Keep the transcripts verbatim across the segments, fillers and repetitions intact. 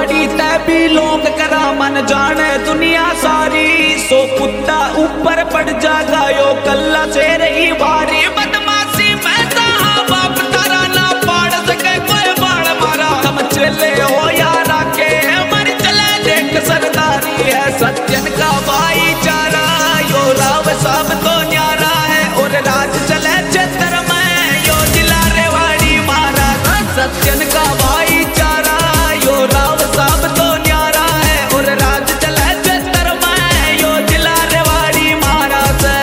रेवाड़ी तै भी लोग करा मन जाने दुनिया सारी। सो कुत्ता ऊपर पड़ जागा यो कल्ला से रही भारी। बदमाशी मैं ताहा बाप तारा ना पाड़ सके कोई बाण मारा। हम चले हो यारा के मर चले देख सरदारी है। सज्जन का भाईचारा यो राव साहब तो न्यारा है। और राज चले क्षेत्र में यो जिला रेवाड़ी मारा। सज्जन का भाईचारा यो राव साहब तो न्यारा है। और राज चले क्षेत्र में यो जिला रेवाड़ी मारा से।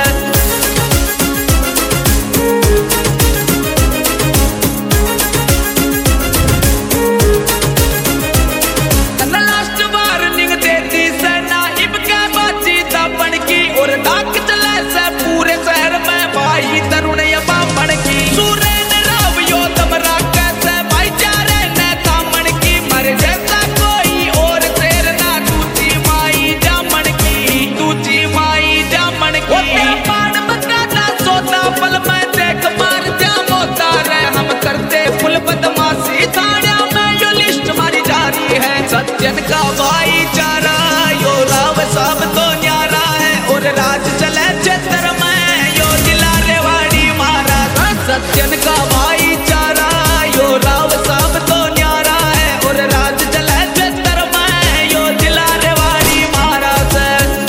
लास्ट वार्निंग देती सेना इब के बाची दापण की। और डाक चले से पूरे शहर में भाई तरुण या बामण की। सुरेन राव यो तमरा कैसे भाईचारे ने थामण की। मर जैसा कोई और शेर ना दूची माई जामण की। दूची माई जामण की। बाण बकाना सोता पल में देख मार जा मोता रे। हम करते फुल बदमाशी थाड़ा में यो लिस्ट मारी जा रही है। सज्जन का भाईचारा यो राव साहब तो न्यारा है। और राज चले क्षेत्र में यो जिला रेवाड़ी मारा। सज्जन का भाईचारा यो राव साहब तो न्यारा है। और राज चले क्षेत्र में यो जिला रेवाड़ी मारा से।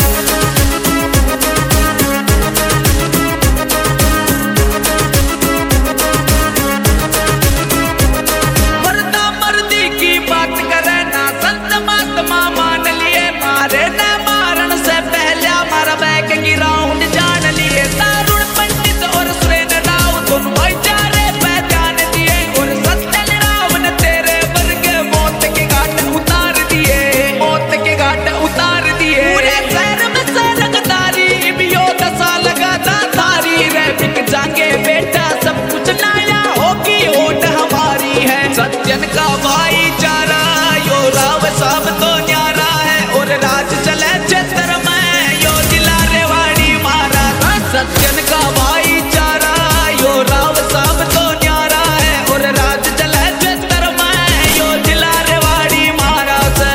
मर्दा मर्दी की बात करे ना संत महात्मा मान लिए। मारे न मारन से पहले मारा बैक की राउंड जान लिए। तारुण पंडित और सुरेन राव दोनों भाईचारे पे ध्यान दिए। और सत्यन राव ने तेरे वर्ग मौत के घाट उतार दिए। मौत के घाट उतार दिए। पूरे शहर में सरगदारी इब यो दशा लगाता थारी रे। बिक जाएंगे बेटा सब कुछ नया होगी होट हमारी है। सज्जन का भाईचारा यो राव साहब तो न्यारा है। और राज चले क्षेत्र में यो जिला रेवाड़ी मारा। सज्जन का भाईचारा यो राव साहब तो न्यारा है। और राज चले क्षेत्र में यो जिला रेवाड़ी मारा से।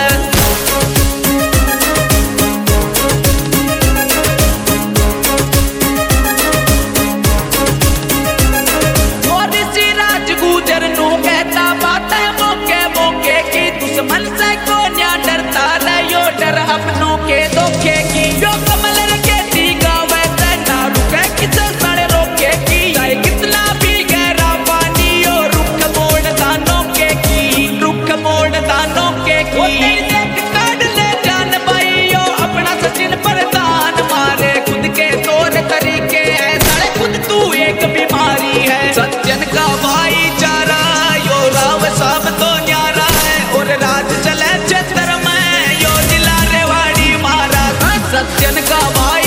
और इसी राज गुजर नू कहता बातें मौके मौके की। दुश्मन से को न्या डरता रे यो डर अपनों के धोखे की। यो कमल रखे टीका वैसे ना रुके किसे सड़े रोके की। चाहे कितना भी गहरा पानी यो रुख मोड़ दानों के की। रुख मोड़ दानों के की। देख काट ले जान भाई यो अपना सचिन प्रधान मारे। खुद के तौर तरीके है साले खुद तू एक बीमारी है। सज्जन का भाईचारा यो राव साहब तो न्यारा है। और राज चले क्षेत्र में यो जिला रेवाड़ी मारा। सज्जन का भाई